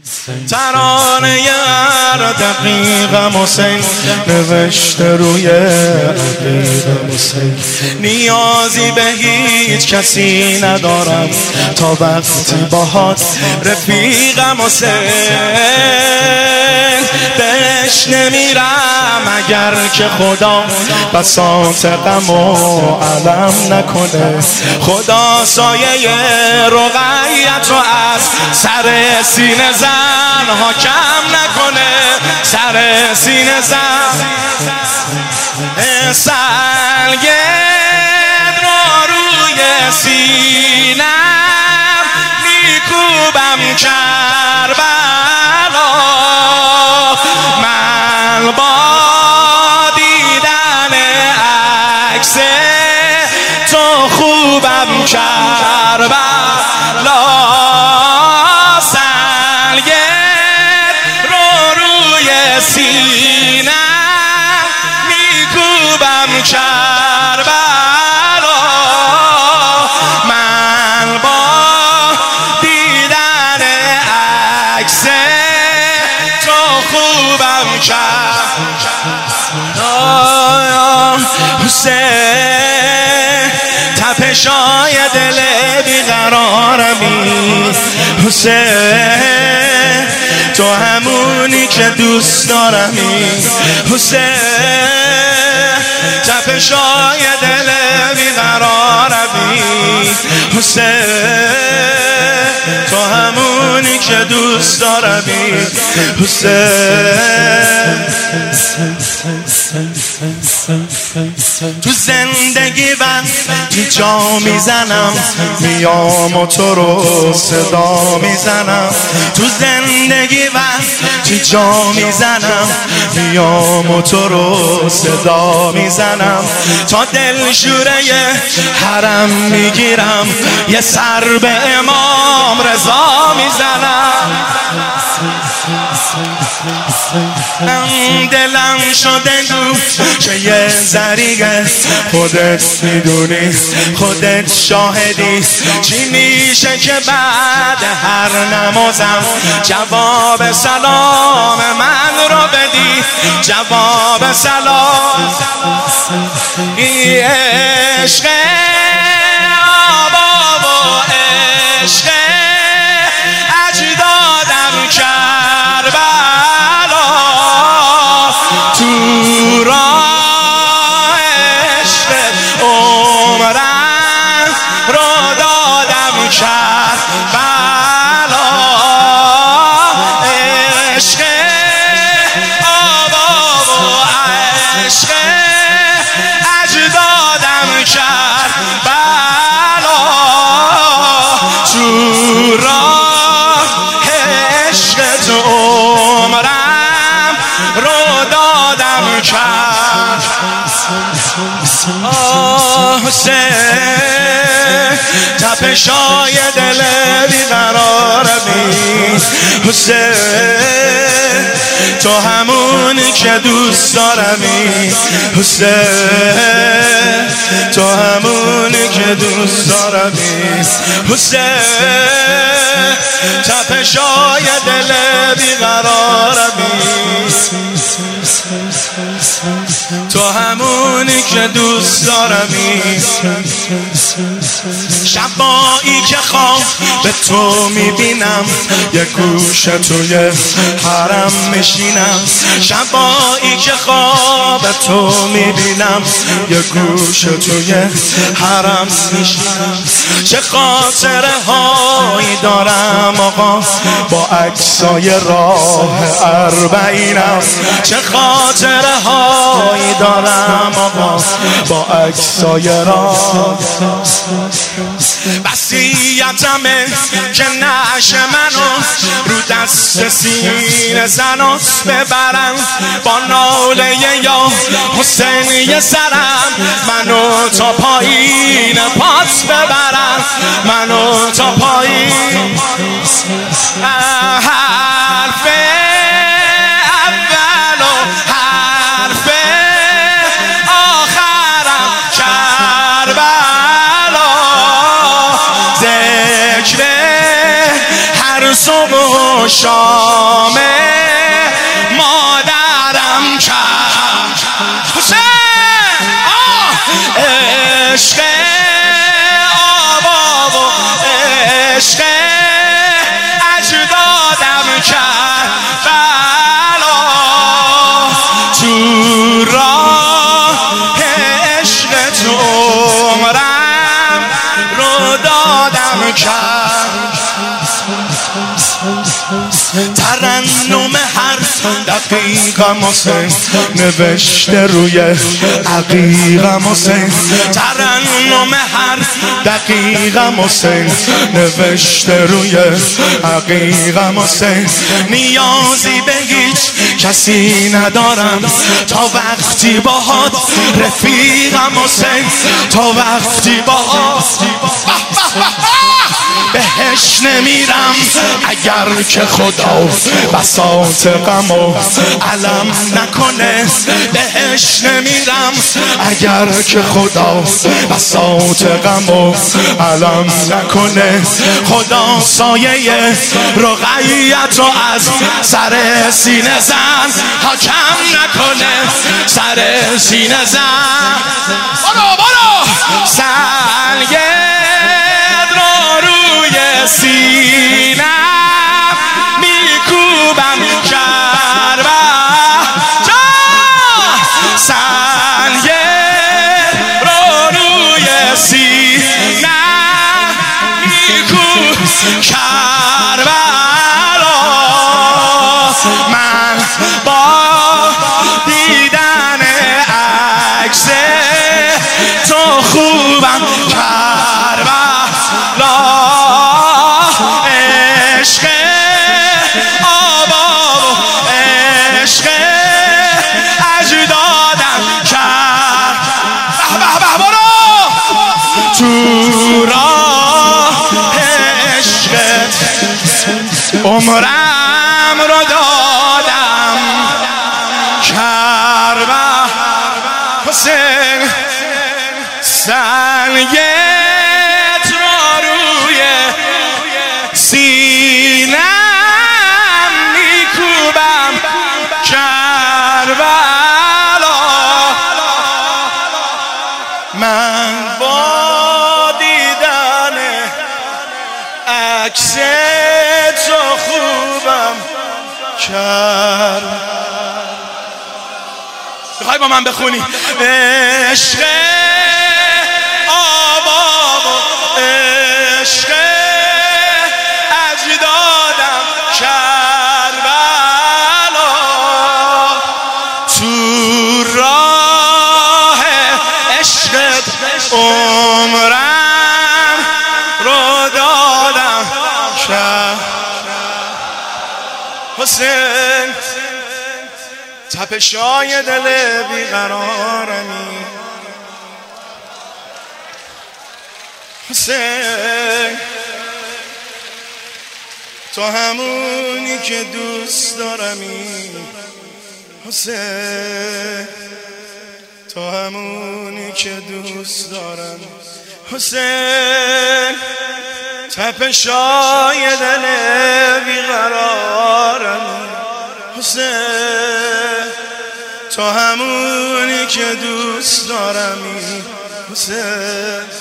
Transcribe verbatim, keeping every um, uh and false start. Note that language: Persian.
ترانه هر دقیقم حسین نوشته روی عقیقم حسین. نیازی به هیچ کسی ندارم تا وقتی باهات رفیقم حسین. بهش نمیرم اگر که خدا بساط غم و علم نکنه. خدا سایه رقیت رو از سر سینه زن ها کم نکنه. سر سینه زن سلگرد رو روی سینم میکوبم کربلا. من با دیدن عکس تو خوبم کربلا. سلگرد رو روی سینم میکوبم کربلا. من با دیدن عکس تو خوبم کربلا. حسین تپشای دل بیقرارمی. حسین تو همونی که دوست دارمی. حسین تپشای دل بیقرارمی. حسین تو همونی که دوست دارمی. حسین تو زندگی وقتی جا میزنم میام و تو رو صدا میزنم. تو زندگی وقتی جا میزنم میام و تو رو صدا میزنم. تا دلشوره حرم میگیرم یه سر به امام رضا میزنم. دلم شده گوش که یه ذریعه خودت میدونی خودت شاهدی. چی میشه که بعد هر نمازم جواب سلام من رو بدی. جواب سلام ای عشق آبا و عشق اجدادم کربلا. تو راه عشق عمرم رو دادم کربلا. عشق آبا و عشق اجدادم کربلا. تو راه عشق تو عمرم رو دادم کربلا. حسین تپشای دل بیقرارمی. حسین تو همونی که دوست دارمی. حسین تو همونی که دوست دارمی. حسین تپشای دل بیقرارمی. تو همونی که دوست دارمی. شبایی که خواب به تو میبینم یه گوشه توی حرم میشینم. شبایی که خواب به تو میبینم یه گوشه توی حرم میشینم. چه خاطره هایی دارم آقا با عکسای راه اربعینم. چه خاطره هایی دارم آقا با عکسای راه. وصیتمه که نعش منو رو دست سینه زنات ببرم. با ناله یا حسین یه سرم منو تا پایین پات ببرم. منو تا پایین حرف اول و حرف آخرم کربلا. ذکر هر صبح و و شام مادرم کرد حسین عشق آبا و عشق اجدادم کرد بلا تو راه عشق تو عمرم رو دادم کرد ترنم هر دقیقم حسین نوشته روی عقیقم حسین ترنم هر دقیقم حسین نوشته روی عقیقم حسین نیازی به هیچ کسی ندارم تا وقتی باهات رفیقم حسین تا وقتی باهات بهش نمیرم اگر که خدا بساط غم و علم نکنه بهش نمیرم اگر که خدا بساط غم و علم نکنه خدا سایه رقیت رو از سر سینه زن حاکم نکنه سر سینه زن برو برو سنگه سینم میکوبم کربلا سنگه رو روی سینم میکوبم کربلا من با دیدن عکس تو خوبم کربلا عشق آبا و عشق اجدادم کرد به به برو تو راه عشقت عمرم رو دادم کرد حسین سنگه سینم میکوبم کربلا من با دیدن عکس تو خوبم کرد میخوای با من بخونی عشق آبا و عشق اجدادم کربلا تو راه عشقت عمرم رو دادم کرد حسین تپشای دل بیقرارمی حسین تو همونی که دوست دارمی حسین تو همونی که دوست دارم حسین تپشای دل بیقرارم حسین تو همونی که دوست دارمی حسین